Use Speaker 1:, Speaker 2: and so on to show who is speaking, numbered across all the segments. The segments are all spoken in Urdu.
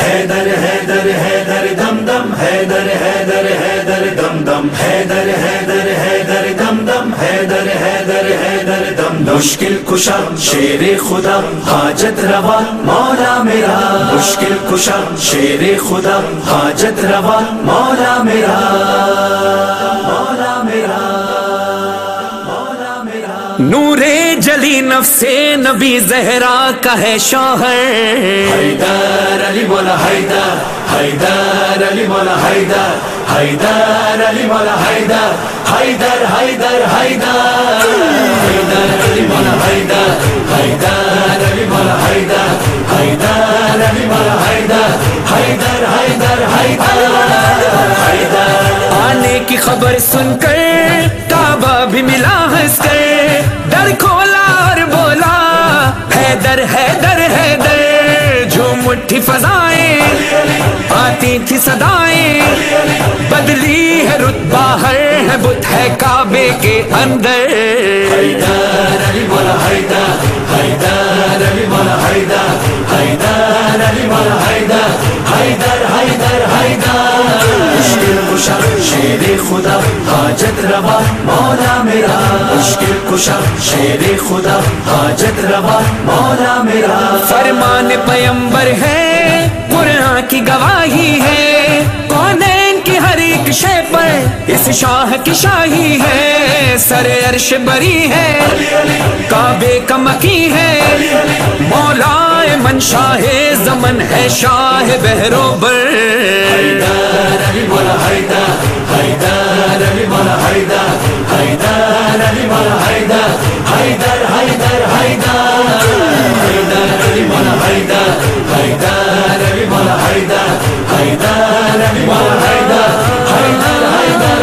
Speaker 1: حیدر حیدر حیدر دم دم حیدر حیدر حیدر دم دم حیدر حیدر حیدر دم دم حیدر حیدر حیدر دم دم مشکل کشا شیر خدا حاجت روا مولا میرا مشکل کشا شیر خدا حاجت روا مولا میرا مولا میرا
Speaker 2: نور جلی نفس نبی زہرا کا ہے شوہر
Speaker 1: حیدر علی مولا حیدر حیدر علی مولا حیدر حیدر علی مولا حیدر حیدر حیدر حیدر حیدر علی مولا حیدر حیدر علی مولا حیدر حیدر علی مولا حیدر حیدر حیدر حیدر
Speaker 2: آنے کی خبر سن کر کعبہ بھی ملا ہنس کر در کھولا اور بولا حیدر حیدر حیدر جھوم اٹھی فضائیں آتی تھی صدائیں بدلی ہے رتبہ ہر ہے بت ہے کعبے کے اندر
Speaker 1: حیدر علی مولا حیدر حیدر علی مولا حیدر حیدر علی مولا حیدر حیدر حیدر حیدر مشکل کشا شیر خدا حاجت روا مولا میرا مشکل کشا شیر خدا حاجت روا مولا میرا
Speaker 2: فرمان پیمبر ہے قرآن کی گواہی ہے کونین کی ہر ایک شے پر اس شاہ کی شاہی ہے سر عرش بری ہے کعبے کا مکی ہے مولا من شاہ زمن ہے شاہ بہروبر
Speaker 1: حیدر علی مولا حیدر حیدر علی مولا حیدر حیدر علی مولا حیدر حیدر حیدر حیدر حیدر علی مولا حیدر حیدر علی مولا حیدر حیدر علی مولا حیدر حیدر حیدر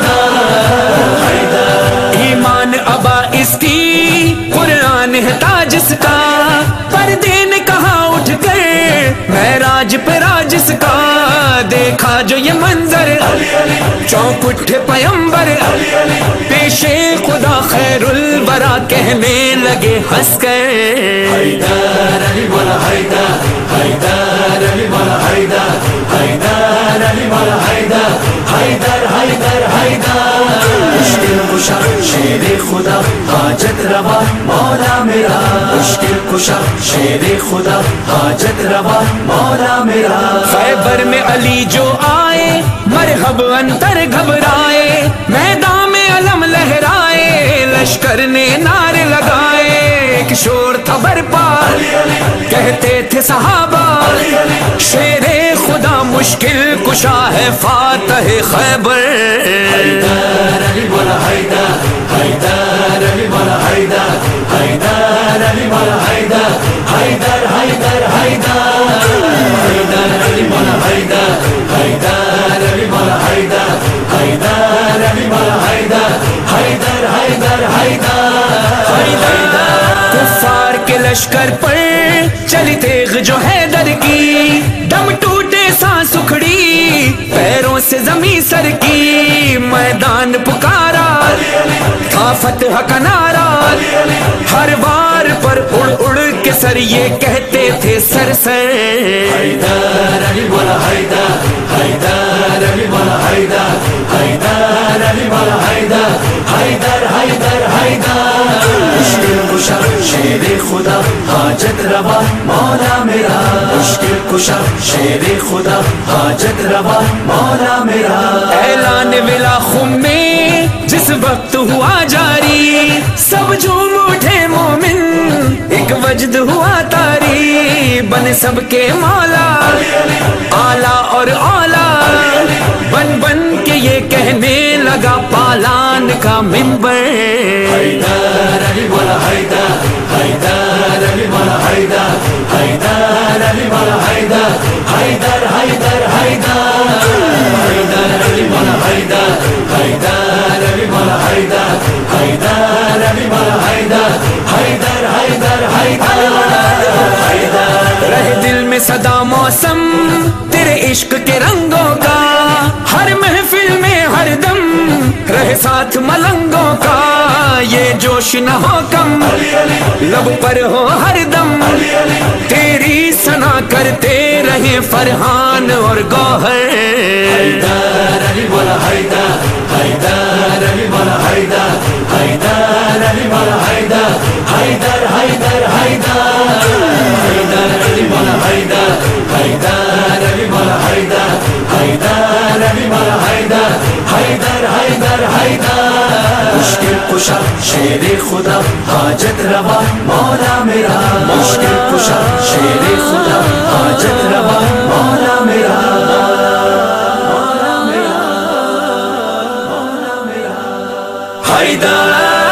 Speaker 1: حیدر
Speaker 2: ایمان ابا اس کی قرآن ہے تاج اس کا پردے نے کہا اٹھ کر معراج پہ راج اس کا دیکھا جو یہ منظر چونک اٹھے پیمبر پیش خدا خیر الورا کہنے لگے ہنس کر
Speaker 1: حیدر علی مولا حیدر حیدر علی مولا حیدر حیدر علی مولا حیدر حیدر حیدر حیدر مشکل کشا شیر خدا حاجت روا مولا میرا مشکل کشا شیر خدا حاجت روا مولا میرا
Speaker 2: خیبر میں علی جو آئے مرحب انتر گھبرائے میدان میں علم لہرائے لشکر نے نعرے لگائے ایک شور تھا برپا کہتے تھے صحابہ شیر خدا مشکل کشا ہے فاتح خیبر
Speaker 1: حیدر علی مولا حیدر حیدر علی مولا حیدر حیدر علی مولا حیدر حیدر حیدر حیدر حیدر علی مولا حیدر حیدر علی مولا حیدر حیدر علی مولا حیدر حیدر حیدر حیدر
Speaker 2: کفار کے لشکر پر چلی تیغ جو حیدر کی دم ٹوٹے سانس اکھڑی پیروں سے زمین سر کی میدان پکارا تھا فتح کا نعرہ ہر وار پر اڑ اڑ کے سر یہ کہتے تھے سر سر
Speaker 1: حیدر علی مولا حیدر حیدر علی مولا حیدر حیدر علی مولا حیدر حیدر حیدر حیدر مشکل کشا شیر خدا حاجت روا مولا میرا مشکل کشا شیر خدا حاجت روا مولا میرا
Speaker 2: اعلان ولا خم میں جس وقت ہوا جاری سب جھوم اٹھے مومن ایک وجد ہوا تاری بن سب کے مولا اعلیٰ اور اولا بن بن کے یہ کہنے لگا پالان کا منبر
Speaker 1: حیدر علی مولا حیدر حیدر علی مولا حیدر حیدر علی مولا حیدر حیدر حیدر حیدر حیدر علی مولا حیدر حیدر علی مولا حیدر حیدر علی مولا حیدر حیدر حیدر حیدر
Speaker 2: رہے دل میں صدا موسم تیرے عشق کے رنگوں کا ہر محفل میں ہر دم رہے ساتھ ملنگوں کا یہ جوش نہ ہو کم لب پر ہو ہر دم تیری ثنا کرتے رہے فرحان اور گوہر
Speaker 1: حیدر علی مولا حیدر حیدر علی مولا حیدر حیدر علی مولا حیدر حیدر حیدر حیدر حیدر علی مولا حیدر حیدر علی مولا حیدر حیدر علی مولا حیدر حیدر حیدر حیدر مشکل کشا شیر خدا حاجت روا مولا میرا مشکل کشا شیر خدا حاجت روا مولا میرا
Speaker 2: حیدر